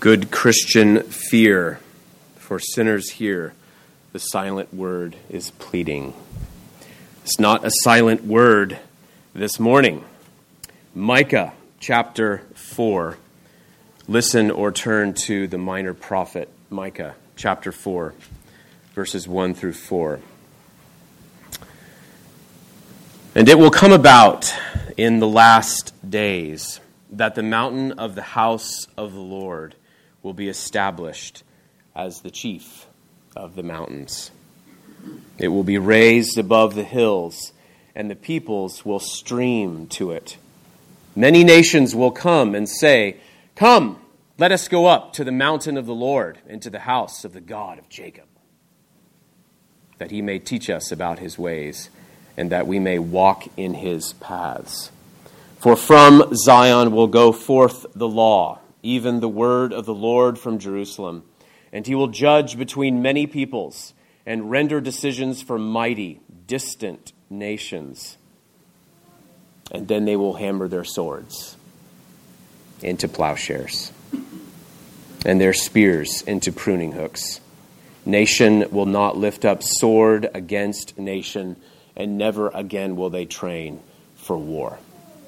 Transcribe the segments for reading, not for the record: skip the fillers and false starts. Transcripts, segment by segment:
Good Christian fear, for sinners here, the silent word is pleading. It's not a silent word this morning. Micah chapter 4. Listen or turn to the minor prophet, Micah chapter 4, verses 1 through 4. And it will come about in the last days that the mountain of the house of the Lord will be established as the chief of the mountains. It will be raised above the hills, and the peoples will stream to it. Many nations will come and say, "Come, let us go up to the mountain of the Lord and to the house of the God of Jacob, that he may teach us about his ways, and that we may walk in his paths. For from Zion will go forth the law, even the word of the Lord from Jerusalem. And he will judge between many peoples and render decisions for mighty, distant nations. And then they will hammer their swords into plowshares and their spears into pruning hooks. Nation will not lift up sword against nation, and never again will they train for war.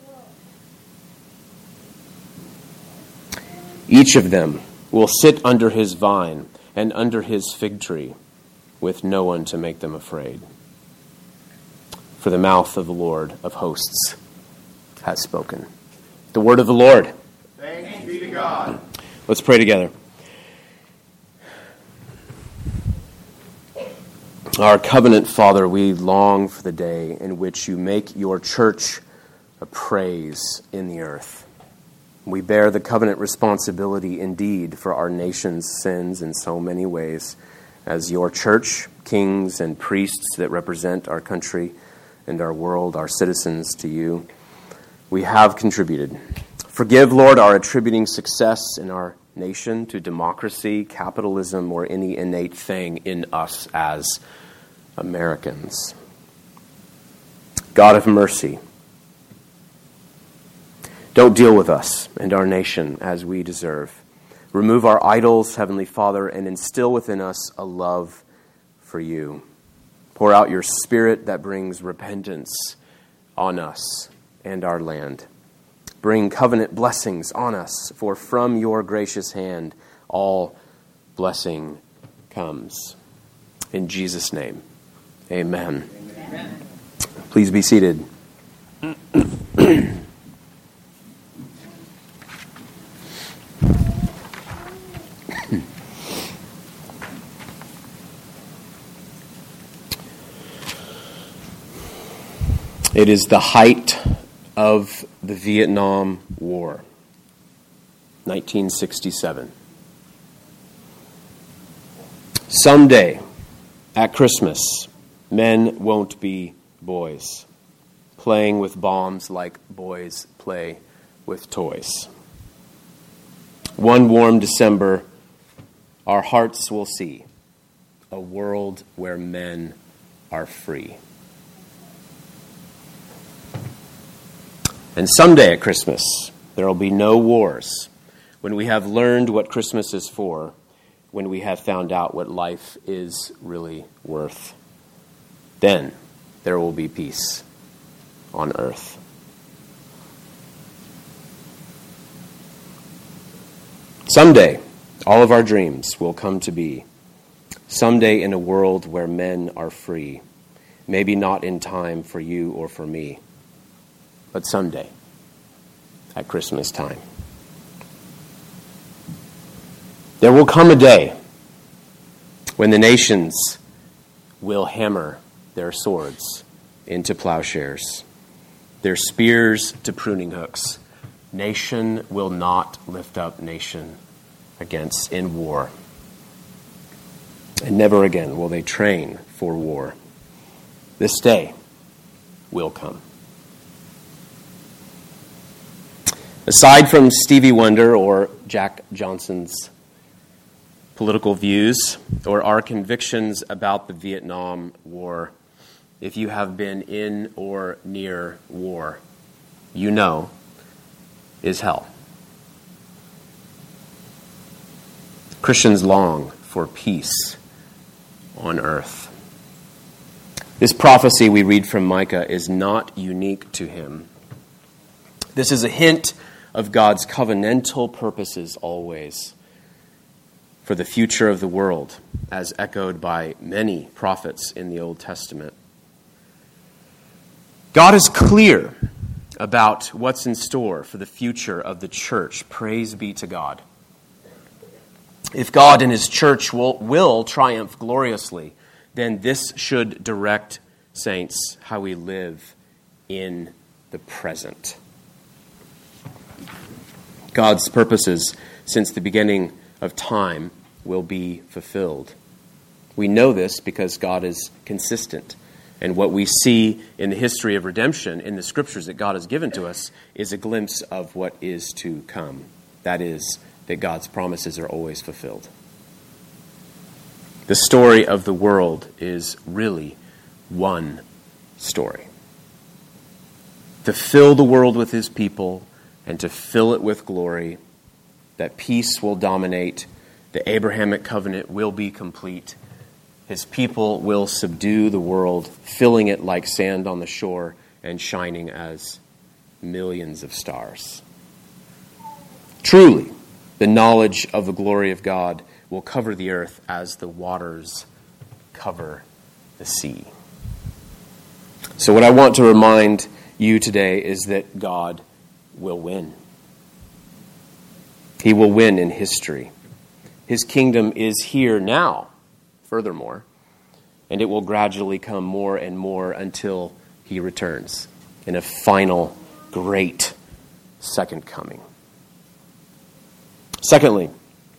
Each of them will sit under his vine and under his fig tree, with no one to make them afraid. For the mouth of the Lord of hosts has spoken." The word of the Lord. Thanks be to God. Let's pray together. Our covenant Father, we long for the day in which you make your church a praise in the earth. We bear the covenant responsibility indeed for our nation's sins in so many ways, as your church, kings and priests that represent our country and our world, our citizens to you. We have contributed. Forgive, Lord, our attributing success in our nation to democracy, capitalism, or any innate thing in us as Americans. God of mercy, don't deal with us and our nation as we deserve. Remove our idols, Heavenly Father, and instill within us a love for you. Pour out your Spirit that brings repentance on us and our land. Bring covenant blessings on us, for from your gracious hand all blessing comes. In Jesus' name, amen. Amen. Please be seated. It is the height of the Vietnam War, 1967. Someday, at Christmas, men won't be boys, playing with bombs like boys play with toys. One warm December, our hearts will see a world where men are free. And someday at Christmas, there will be no wars, when we have learned what Christmas is for, when we have found out what life is really worth. Then there will be peace on earth. Someday, all of our dreams will come to be. Someday in a world where men are free. Maybe not in time for you or for me, but someday, at Christmas time. There will come a day when the nations will hammer their swords into plowshares, their spears to pruning hooks. Nation will not lift up nation against in war. And never again will they train for war. This day will come. Aside from Stevie Wonder or Jack Johnson's political views or our convictions about the Vietnam War, if you have been in or near war, you know is hell. Christians long for peace on earth. This prophecy we read from Micah is not unique to him. This is a hint of God's covenantal purposes always for the future of the world, as echoed by many prophets in the Old Testament. God is clear about what's in store for the future of the church. Praise be to God. If God and his church will triumph gloriously, then this should direct, saints, how we live in the present. God's purposes since the beginning of time will be fulfilled. We know this because God is consistent. And what we see in the history of redemption in the scriptures that God has given to us is a glimpse of what is to come. That is, that God's promises are always fulfilled. The story of the world is really one story. To fill the world with his people and to fill it with glory, that peace will dominate, the Abrahamic covenant will be complete, his people will subdue the world, filling it like sand on the shore and shining as millions of stars. Truly, the knowledge of the glory of God will cover the earth as the waters cover the sea. So what I want to remind you today is that God will win. He will win in history. His kingdom is here now, furthermore, and it will gradually come more and more until he returns in a final, great second coming. Secondly,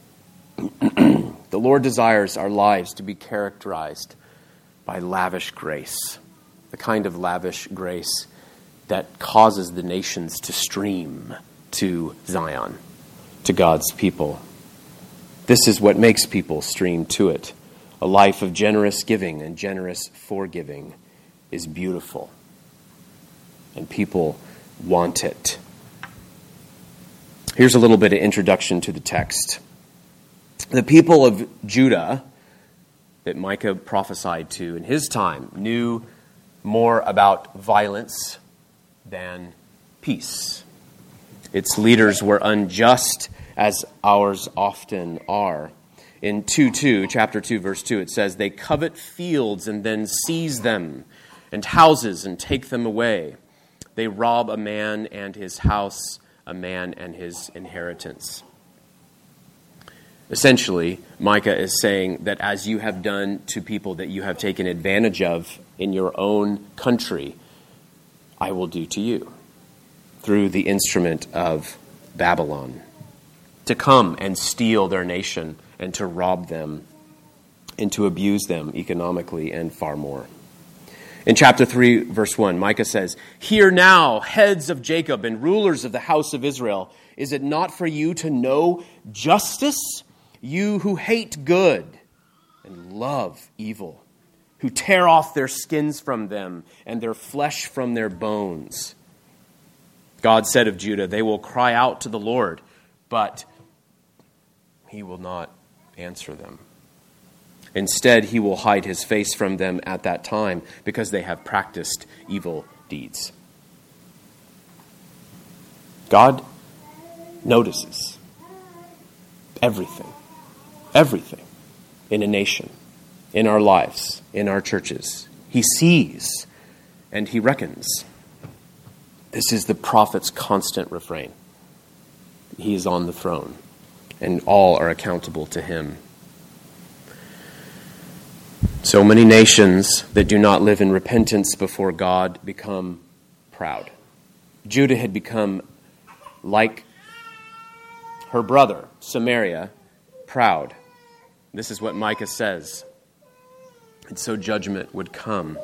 the Lord desires our lives to be characterized by lavish grace, the kind of lavish grace that causes the nations to stream to Zion, to God's people. This is what makes people stream to it. A life of generous giving and generous forgiving is beautiful, and people want it. Here's a little bit of introduction to the text. The people of Judah that Micah prophesied to in his time knew more about violence than peace. Its leaders were unjust, as ours often are. In chapter 2, verse 2, it says, "They covet fields and then seize them, and houses and take them away. They rob a man and his house, a man and his inheritance." Essentially, Micah is saying that as you have done to people that you have taken advantage of in your own country, I will do to you through the instrument of Babylon, to come and steal their nation and to rob them and to abuse them economically and far more. In chapter 3, verse 1, Micah says, "Hear now, heads of Jacob and rulers of the house of Israel, is it not for you to know justice? You who hate good and love evil, who tear off their skins from them and their flesh from their bones." God said of Judah, "They will cry out to the Lord, but he will not answer them. Instead, he will hide his face from them at that time because they have practiced evil deeds." God notices everything in a nation, in our lives, in our churches. He sees and he reckons. This is the prophet's constant refrain. He is on the throne, and all are accountable to him. So many nations that do not live in repentance before God become proud. Judah had become like her brother, Samaria, proud. This is what Micah says. And so judgment would come.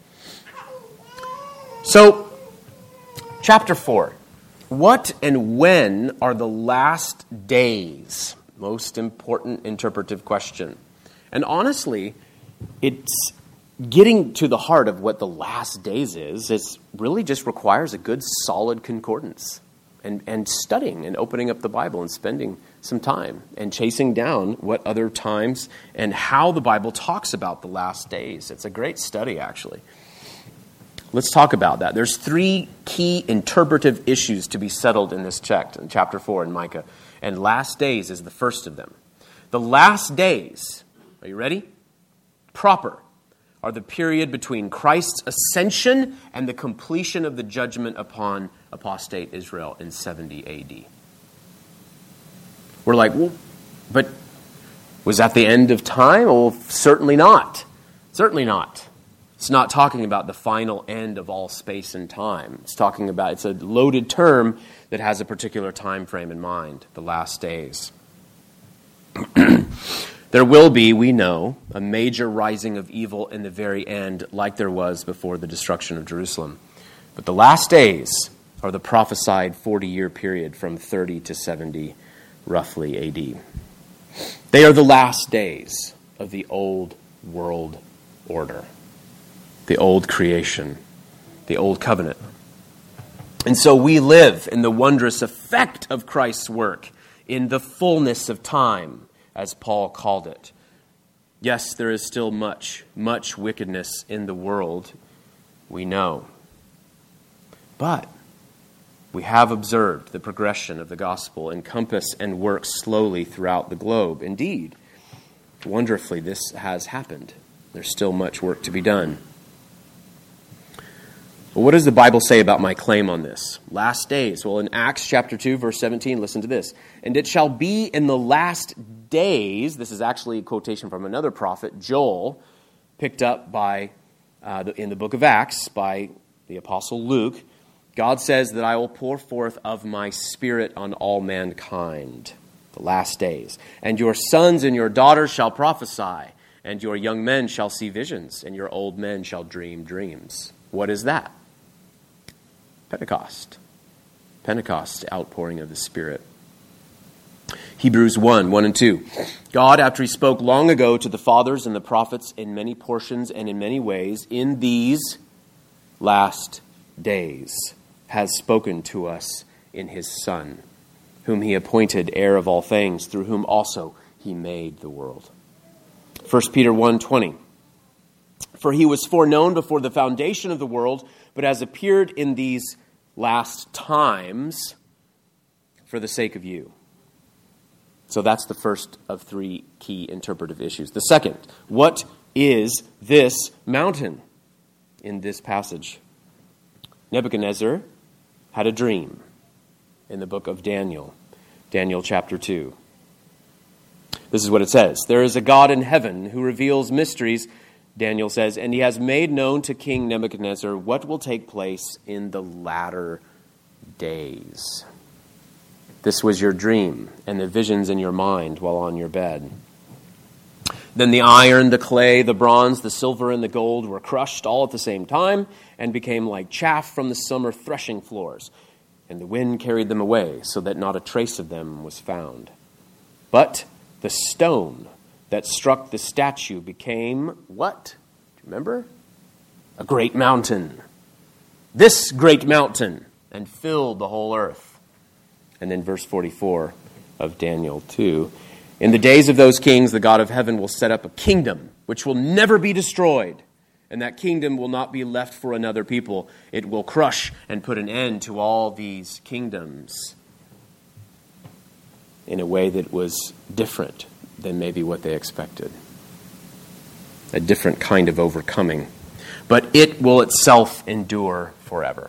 So, chapter 4. What and when are the last days? Most important interpretive question. And honestly, it's getting to the heart of what the last days is. It really just requires a good, solid concordance. and studying and opening up the Bible and spending some time and chasing down what other times and how the Bible talks about the last days. It's a great study, actually. Let's talk about that. There's 3 key interpretive issues to be settled in this text, in chapter 4 in Micah. And last days is the first of them. The last days, are you ready? Proper, are the period between Christ's ascension and the completion of the judgment upon apostate Israel in 70 AD. We're like, well, but was that the end of time? Well, certainly not. Certainly not. It's not talking about the final end of all space and time. It's a loaded term that has a particular time frame in mind, the last days. There will be, we know, a major rising of evil in the very end, like there was before the destruction of Jerusalem. But the last days are the prophesied 40-year period from 30 to 70, roughly, AD. They are the last days of the old world order, the old creation, the old covenant. And so we live in the wondrous effect of Christ's work in the fullness of time, as Paul called it. Yes, there is still much wickedness in the world, we know. But we have observed the progression of the gospel encompass and work slowly throughout the globe. Indeed, wonderfully, this has happened. There's still much work to be done. Well, what does the Bible say about my claim on this? Last days. Well, in Acts chapter 2, verse 17, listen to this. And it shall be in the last days, this is actually a quotation from another prophet, Joel, picked up by in the book of Acts by the apostle Luke. God says that I will pour forth of my Spirit on all mankind, the last days. And your sons and your daughters shall prophesy, and your young men shall see visions, and your old men shall dream dreams. What is that? Pentecost. Pentecost, outpouring of the Spirit. Hebrews 1 and 2. God, after he spoke long ago to the fathers and the prophets in many portions and in many ways, in these last days, has spoken to us in his Son, whom he appointed heir of all things, through whom also he made the world. 1 Peter 1:20. For he was foreknown before the foundation of the world, but has appeared in these last times for the sake of you. So that's the first of 3 key interpretive issues. The second, what is this mountain in this passage? Nebuchadnezzar had a dream in the book of Daniel, Daniel chapter 2. This is what it says. There is a God in heaven who reveals mysteries, Daniel says, and he has made known to King Nebuchadnezzar what will take place in the latter days. This was your dream and the visions in your mind while on your bed. Then the iron, the clay, the bronze, the silver, and the gold were crushed all at the same time and became like chaff from the summer threshing floors. And the wind carried them away so that not a trace of them was found. But the stone that struck the statue became what? Do you remember? A great mountain. This great mountain, and filled the whole earth. And then verse 44 of Daniel 2. In the days of those kings, the God of heaven will set up a kingdom which will never be destroyed. And that kingdom will not be left for another people. It will crush and put an end to all these kingdoms in a way that was different than maybe what they expected. A different kind of overcoming. But it will itself endure forever.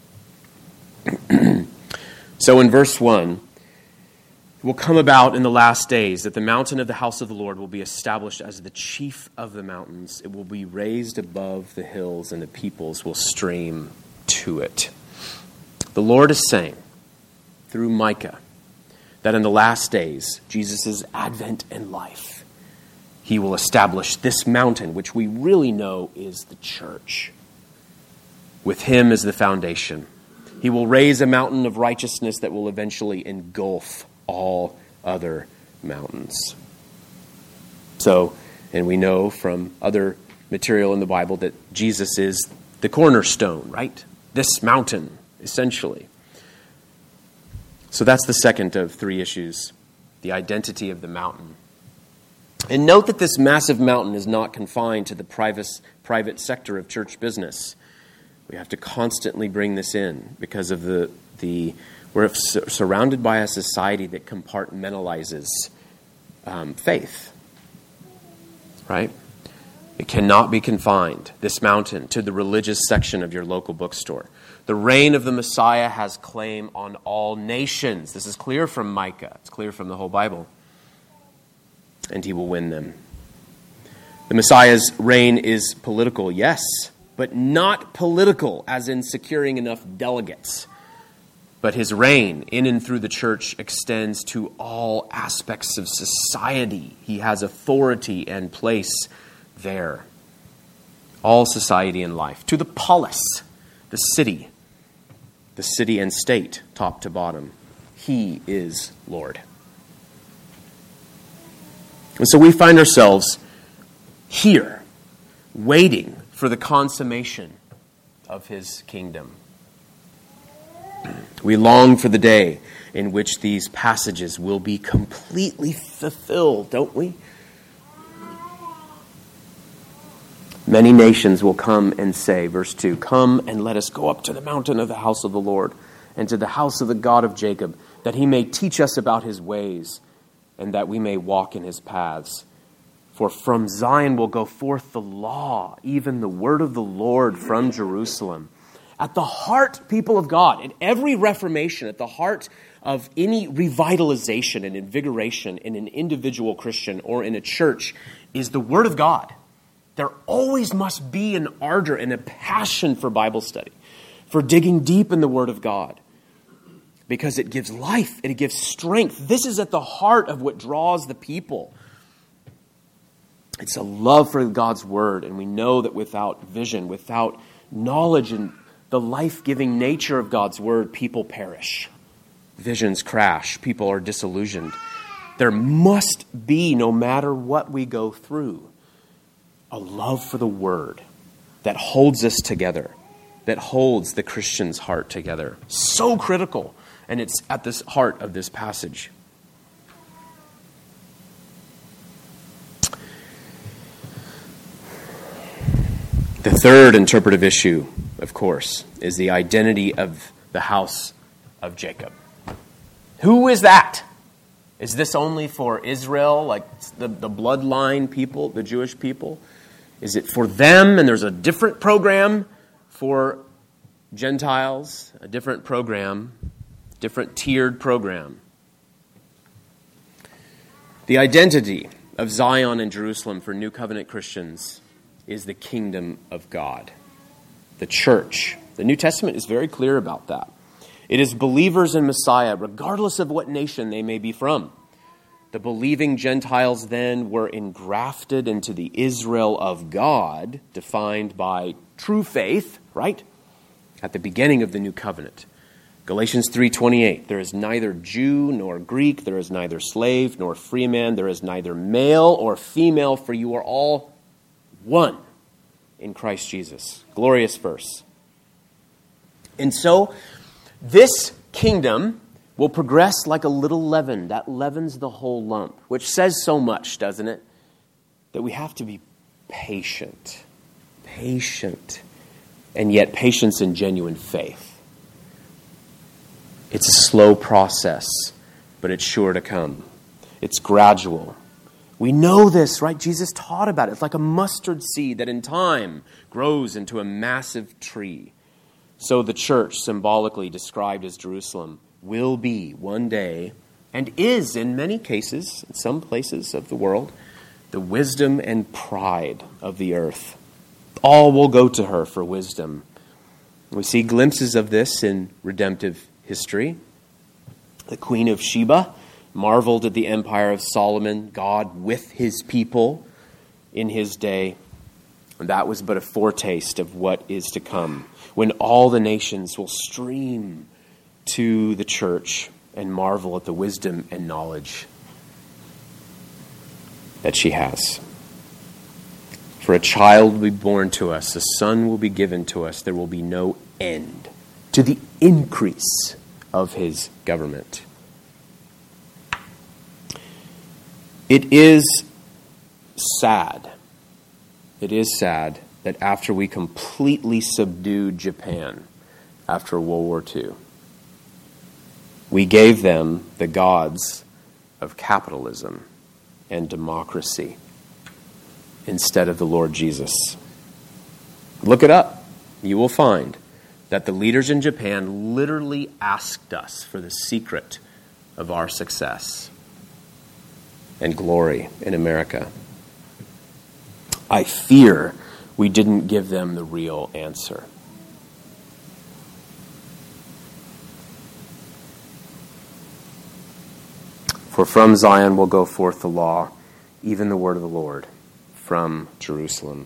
So in verse 1, it will come about in the last days that the mountain of the house of the Lord will be established as the chief of the mountains. It will be raised above the hills, and the peoples will stream to it. The Lord is saying, through Micah, that in the last days, Jesus' advent and life, he will establish this mountain, which we really know is the church, with him as the foundation. He will raise a mountain of righteousness that will eventually engulf all other mountains. So, and we know from other material in the Bible that Jesus is the cornerstone, right? This mountain, essentially. So that's the second of three issues, the identity of the mountain. And note that this massive mountain is not confined to the private sector of church business. We have to constantly bring this in because of we're surrounded by a society that compartmentalizes faith, right? It cannot be confined, this mountain, to the religious section of your local bookstore. The reign of the Messiah has claim on all nations. This is clear from Micah. It's clear from the whole Bible. And he will win them. The Messiah's reign is political, yes, but not political as in securing enough delegates. But his reign in and through the church extends to all aspects of society. He has authority and place there. All society and life. To the polis, the city and state, top to bottom. He is Lord. And so we find ourselves here, waiting for the consummation of his kingdom. We long for the day in which these passages will be completely fulfilled, don't we? Many nations will come and say, verse 2, "Come and let us go up to the mountain of the house of the Lord and to the house of the God of Jacob, that he may teach us about his ways and that we may walk in his paths. For from Zion will go forth the law, even the word of the Lord from Jerusalem." At the heart, people of God, in every reformation, at the heart of any revitalization and invigoration in an individual Christian or in a church is the Word of God. There always must be an ardor and a passion for Bible study, for digging deep in the Word of God, because it gives life, it gives strength. This is at the heart of what draws the people. It's a love for God's Word, and we know that without vision, without knowledge and the life-giving nature of God's Word, people perish. Visions crash. People are disillusioned. There must be, no matter what we go through, a love for the Word that holds us together, that holds the Christian's heart together. So critical, and it's at this heart of this passage. The third interpretive issue, of course, is the identity of the house of Jacob. Who is that? Is this only for Israel, like the bloodline people, the Jewish people? Is it for them and there's a different program for Gentiles, a different program, different tiered program? The identity of Zion and Jerusalem for New Covenant Christians is the kingdom of God, the church. The New Testament is very clear about that. It is believers in Messiah, regardless of what nation they may be from. The believing Gentiles then were engrafted into the Israel of God, defined by true faith, right? At the beginning of the new covenant. Galatians 3:28, there is neither Jew nor Greek, there is neither slave nor free man, there is neither male or female, for you are all one in Christ Jesus. Glorious verse. And so, this kingdom will progress like a little leaven that leavens the whole lump, which says so much, doesn't it? That we have to be patient. Patient. And yet patience in genuine faith. It's a slow process, but it's sure to come. It's gradual. We know this, right? Jesus taught about it. It's like a mustard seed that in time grows into a massive tree. So the church, symbolically described as Jerusalem, will be one day, and is in many cases, in some places of the world, the wisdom and pride of the earth. All will go to her for wisdom. We see glimpses of this in redemptive history. The Queen of Sheba marveled at the empire of Solomon, God with his people in his day. And that was but a foretaste of what is to come, when all the nations will stream to the church and marvel at the wisdom and knowledge that she has. For a child will be born to us, a son will be given to us. There will be no end to the increase of his government. It is sad. It is sad that after we completely subdued Japan after World War II, we gave them the gods of capitalism and democracy instead of the Lord Jesus. Look it up. You will find that the leaders in Japan literally asked us for the secret of our success and glory in America. I fear we didn't give them the real answer. For from Zion will go forth the law, even the word of the Lord, from Jerusalem.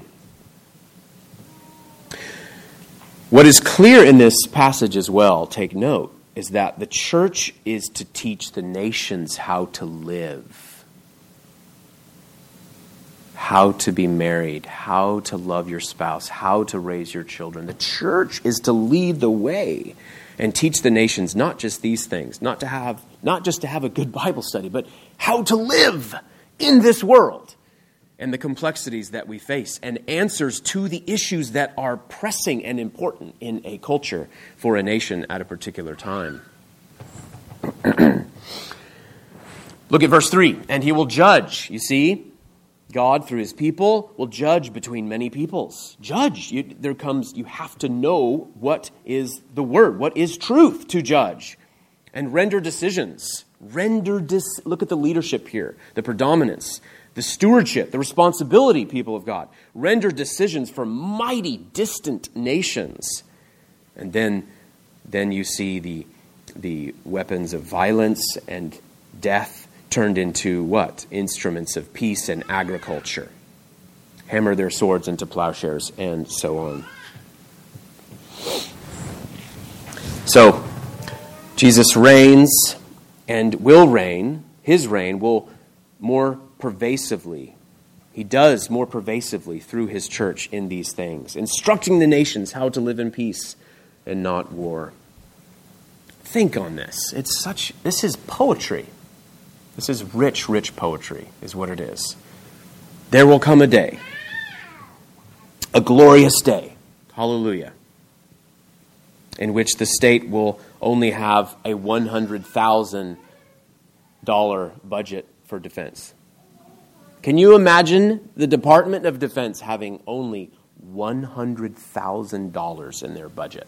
What is clear in this passage as well, take note, is that the church is to teach the nations how to live, how to be married, how to love your spouse, how to raise your children. The church is to lead the way and teach the nations not just these things, not just to have a good Bible study, but how to live in this world and the complexities that we face and answers to the issues that are pressing and important in a culture for a nation at a particular time. Look at verse 3. And he will judge. You see, God, through his people, will judge between many peoples. Judge. You have to know what is the word, what is truth to judge, and render decisions. Look at the leadership here, the predominance, the stewardship, the responsibility, people of God. Render decisions for mighty, distant nations. And then you see the weapons of violence and death turned into what? Instruments of peace and agriculture. Hammer their swords into plowshares and so on. So, Jesus reigns and will reign. His reign will more pervasively. He does more pervasively through his church in these things, instructing the nations how to live in peace and not war. Think on this. This is poetry. This is rich, rich poetry, is what it is. There will come a day, a glorious day, hallelujah, in which the state will only have a $100,000 budget for defense. Can you imagine the Department of Defense having only $100,000 in their budget?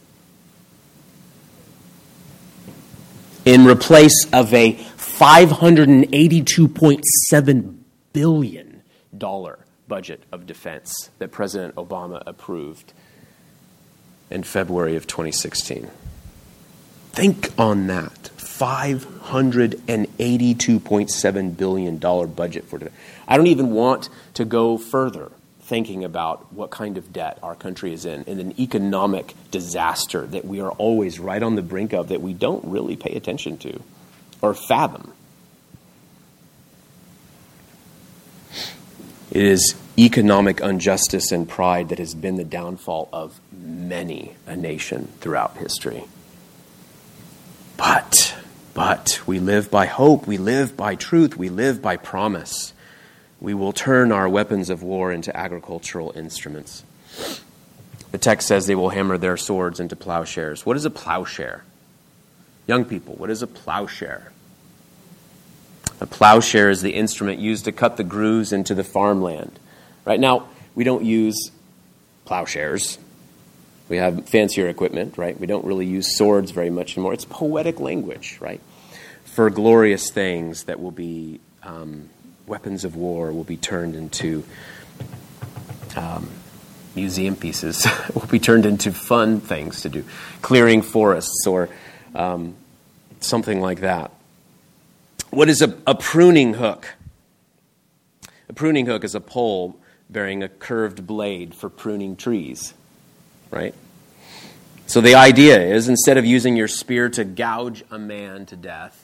In replace of a $582.7 billion budget of defense that President Obama approved in February of 2016. Think on that. $582.7 billion budget for defense. I don't even want to go further thinking about what kind of debt our country is in an economic disaster that we are always right on the brink of, that we don't really pay attention to or fathom. It is economic injustice and pride that has been the downfall of many a nation throughout history. But we live by hope, we live by truth, we live by promise. We will turn our weapons of war into agricultural instruments. The text says they will hammer their swords into plowshares. What is a plowshare? Young people, what is a plowshare? A plowshare is the instrument used to cut the grooves into the farmland. Right now, we don't use plowshares. We have fancier equipment, right? We don't really use swords very much anymore. It's poetic language, right? For glorious things that will be weapons of war will be turned into museum pieces, will be turned into fun things to do. Clearing forests or something like that. What is a pruning hook? A pruning hook is a pole bearing a curved blade for pruning trees, right? So the idea is, instead of using your spear to gouge a man to death,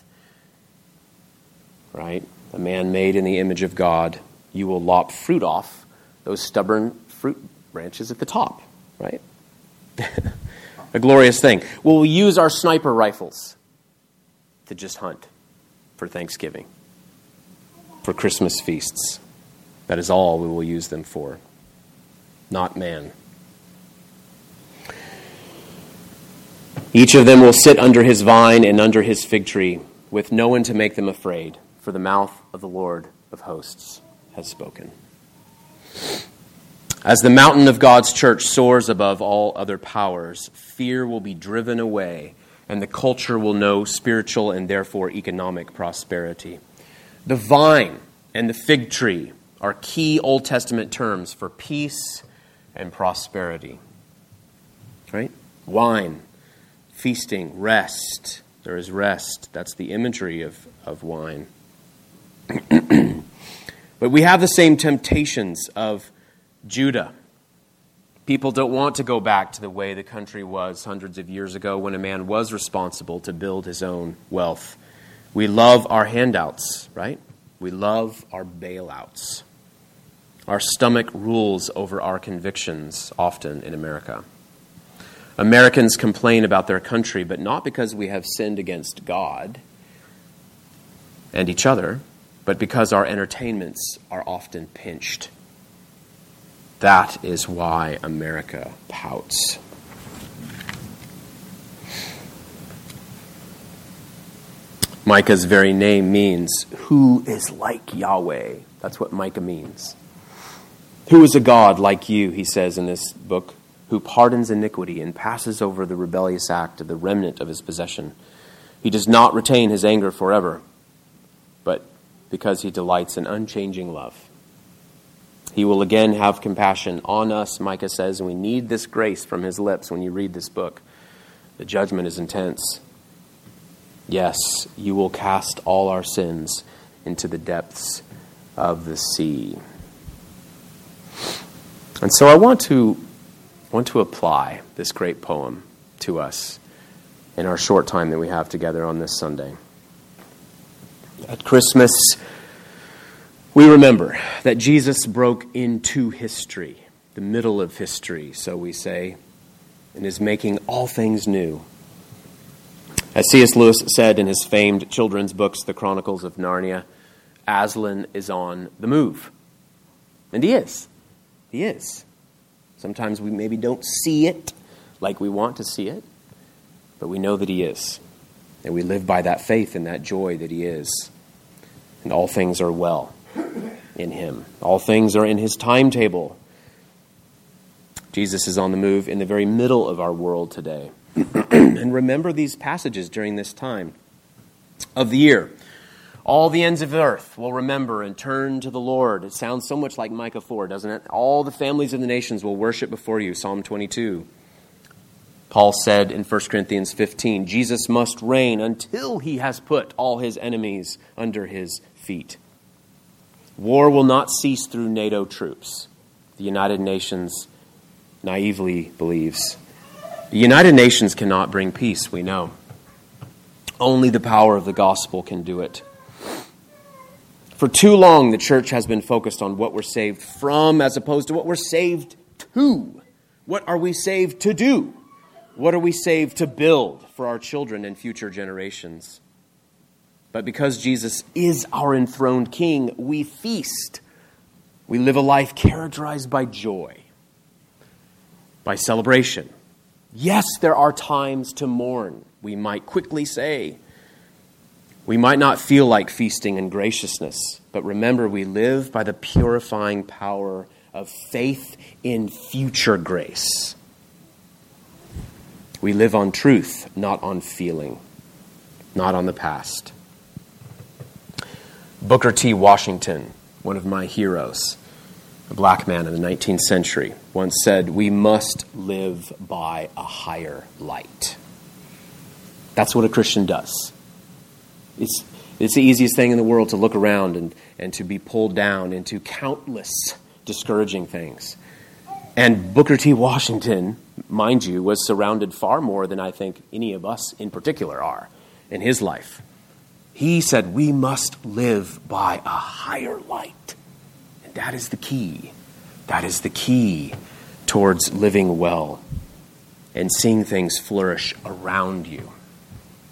right, a man made in the image of God, you will lop fruit off those stubborn fruit branches at the top, right? A glorious thing. Well, we use our sniper rifles. to just hunt for Thanksgiving, for Christmas feasts. That is all we will use them for, not man. Each of them will sit under his vine and under his fig tree, with no one to make them afraid, for the mouth of the Lord of hosts has spoken. As the mountain of God's church soars above all other powers, fear will be driven away, and the culture will know spiritual and therefore economic prosperity. The vine and the fig tree are key Old Testament terms for peace and prosperity. Right? Wine, feasting, rest. There is rest. That's the imagery of wine. But we have the same temptations of Judah. People don't want to go back to the way the country was hundreds of years ago when a man was responsible to build his own wealth. We love our handouts, right? We love our bailouts. Our stomach rules over our convictions often in America. Americans complain about their country, but not because we have sinned against God and each other, but because our entertainments are often pinched. That is why America pouts. Micah's very name means, who is like Yahweh? That's what Micah means. Who is a God like you, he says in this book, who pardons iniquity and passes over the rebellious act of the remnant of his possession. He does not retain his anger forever, but because he delights in unchanging love. He will again have compassion on us, Micah says, and we need this grace from his lips when you read this book. The judgment is intense. Yes, you will cast all our sins into the depths of the sea. And so I want to apply this great poem to us in our short time that we have together on this Sunday. At Christmas, we remember that Jesus broke into history, the middle of history, so we say, and is making all things new. As C.S. Lewis said in his famed children's books, The Chronicles of Narnia, Aslan is on the move. And he is. He is. Sometimes we maybe don't see it like we want to see it, but we know that he is. And we live by that faith and that joy that he is. And all things are well in him. All things are in his timetable. Jesus is on the move in the very middle of our world today. And remember these passages during this time of the year. All the ends of the earth will remember and turn to the Lord. It sounds so much like Micah 4, doesn't it? All the families of the nations will worship before you, Psalm 22. Paul said in 1 Corinthians 15, Jesus must reign until he has put all his enemies under his feet. War will not cease through NATO troops. The United Nations naively believes. The United Nations cannot bring peace, we know. Only the power of the gospel can do it. For too long, the church has been focused on what we're saved from as opposed to what we're saved to. What are we saved to do? What are we saved to build for our children and future generations? But because Jesus is our enthroned King, we feast. We live a life characterized by joy, by celebration. Yes, there are times to mourn, we might quickly say. We might not feel like feasting and graciousness, but remember, we live by the purifying power of faith in future grace. We live on truth, not on feeling, not on the past. Booker T. Washington, one of my heroes, a black man in the 19th century, once said, "We must live by a higher light." That's what a Christian does. It's the easiest thing in the world to look around and to be pulled down into countless discouraging things. And Booker T. Washington, mind you, was surrounded far more than I think any of us in particular are in his life. He said, we must live by a higher light. And that is the key. That is the key towards living well and seeing things flourish around you.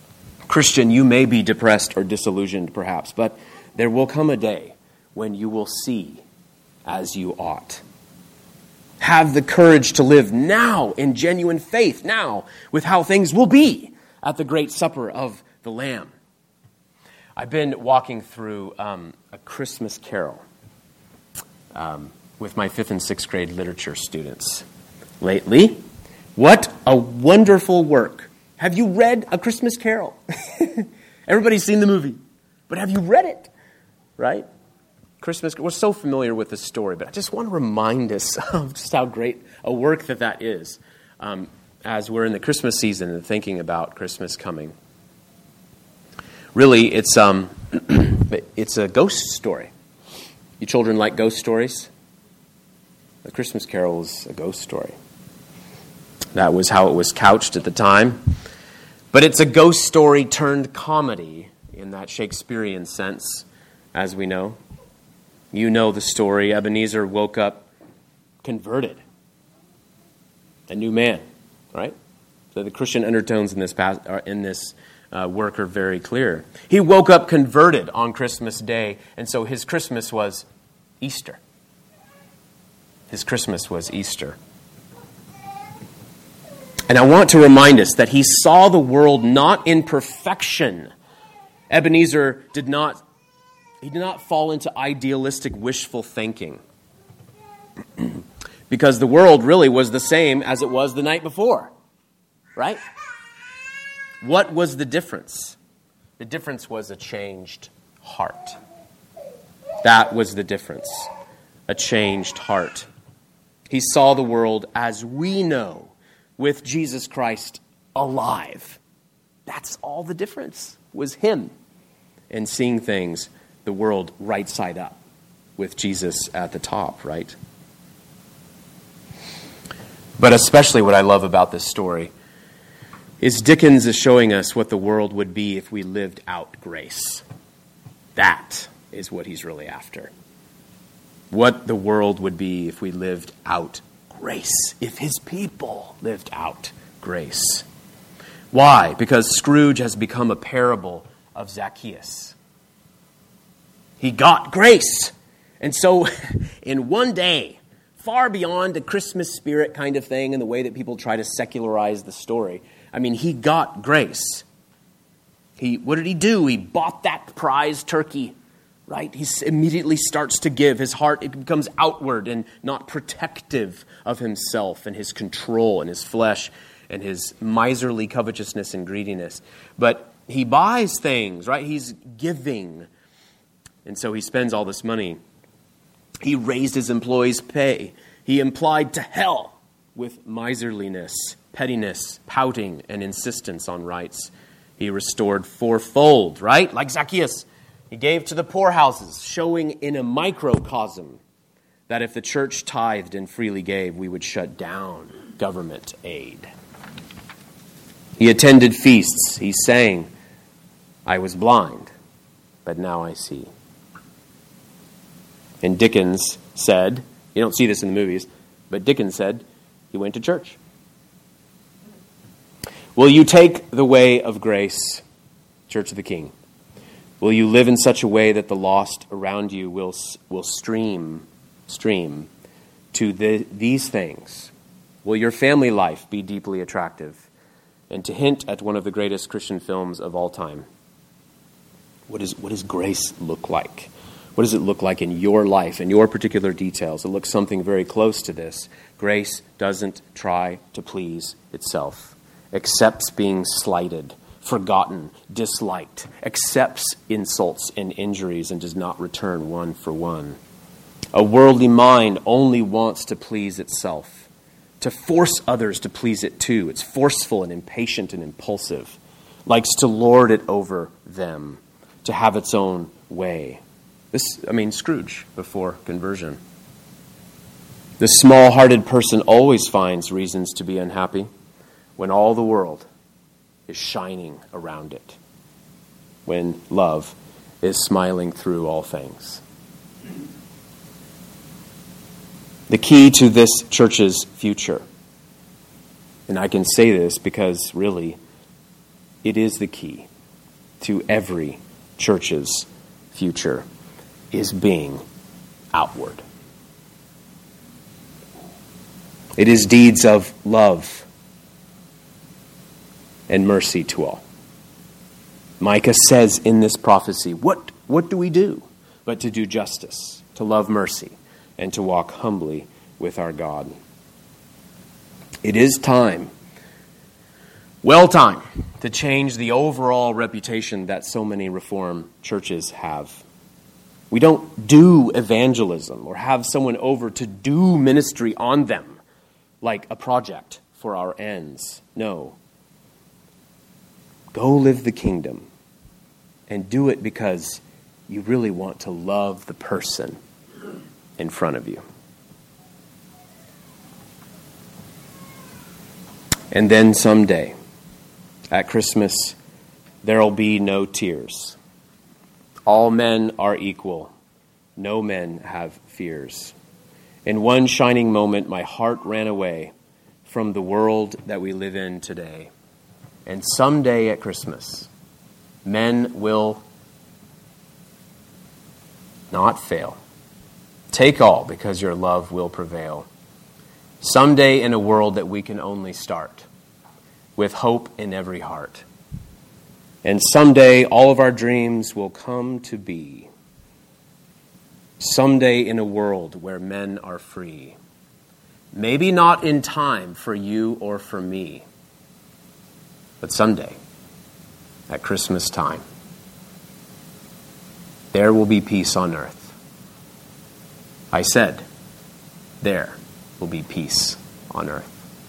Christian, you may be depressed or disillusioned perhaps, but there will come a day when you will see as you ought. Have the courage to live now in genuine faith, now with how things will be at the great supper of the Lamb. I've been walking through A Christmas Carol with my 5th and 6th grade literature students lately. What a wonderful work. Have you read A Christmas Carol? Everybody's seen the movie, but have you read it? Right? Christmas, we're so familiar with the story, but I just want to remind us of just how great a work that is as we're in the Christmas season and thinking about Christmas coming. Really, it's a ghost story. You children like ghost stories? The Christmas Carol is a ghost story. That was how it was couched at the time. But it's a ghost story turned comedy in that Shakespearean sense, as we know. You know the story. Ebenezer woke up converted. A new man, right? So the Christian undertones in this work are very clear. He woke up converted on Christmas Day, and so his Christmas was Easter. His Christmas was Easter. And I want to remind us that he saw the world not in perfection. Ebenezer did not fall into idealistic wishful thinking. Because the world really was the same as it was the night before. Right? What was the difference? The difference was a changed heart. That was the difference. A changed heart. He saw the world as we know, with Jesus Christ alive. That's all the difference, was him. And seeing things, the world right side up, with Jesus at the top, right? But especially what I love about this story is Dickens is showing us what the world would be if we lived out grace. That is what he's really after. What the world would be if we lived out grace, if his people lived out grace. Why? Because Scrooge has become a parable of Zacchaeus. He got grace. And so in one day, far beyond a Christmas spirit kind of thing and the way that people try to secularize the story, I mean, he got grace. What did he do? He bought that prize turkey. Right? He immediately starts to give. His heart, it becomes outward and not protective of himself and his control and his flesh and his miserly covetousness and greediness. But he buys things, right? He's giving. And so he spends all this money. He raised his employees' pay. He implied to hell with miserliness, pettiness, pouting, and insistence on rights. He restored fourfold, right? Like Zacchaeus. He gave to the poorhouses, showing in a microcosm that if the church tithed and freely gave, we would shut down government aid. He attended feasts. He sang, "I was blind, but now I see." And Dickens said, you don't see this in the movies, but Dickens said he went to church. Will you take the way of grace, Church of the King? Will you live in such a way that the lost around you will stream to these things? Will your family life be deeply attractive? And to hint at one of the greatest Christian films of all time, what does grace look like? What does it look like in your life, in your particular details? It looks something very close to this. Grace doesn't try to please itself, accepts being slighted, forgotten, disliked, accepts insults and injuries, and does not return one for one. A worldly mind only wants to please itself, to force others to please it too. It's forceful and impatient and impulsive, likes to lord it over them, to have its own way. Scrooge before conversion. The small-hearted person always finds reasons to be unhappy when all the world is shining around it, when love is smiling through all things. The key to this church's future, and I can say this because really it is the key, to every church's future is being outward. It is deeds of love and mercy to all. Micah says in this prophecy, what do we do but to do justice, to love mercy, and to walk humbly with our God? It is time, well time, to change the overall reputation that so many Reformed churches have. We don't do evangelism or have someone over to do ministry on them like a project for our ends. No. Go live the kingdom and do it because you really want to love the person in front of you. And then someday, at Christmas, there will be no tears. All men are equal. No men have fears. In one shining moment, my heart ran away from the world that we live in today. And someday at Christmas, men will not fail. Take all, because your love will prevail. Someday in a world that we can only start, with hope in every heart. And someday all of our dreams will come to be. Someday in a world where men are free. Maybe not in time for you or for me, but someday, at Christmas time, there will be peace on earth. I said, there will be peace on earth.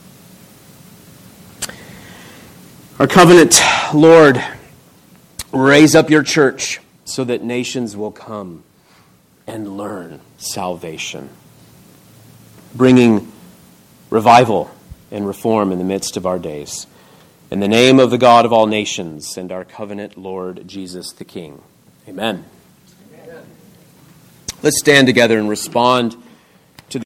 Our covenant Lord, raise up your church so that nations will come and learn salvation, bringing revival and reform in the midst of our days. In the name of the God of all nations and our covenant Lord Jesus the King. Amen. Let's stand together and respond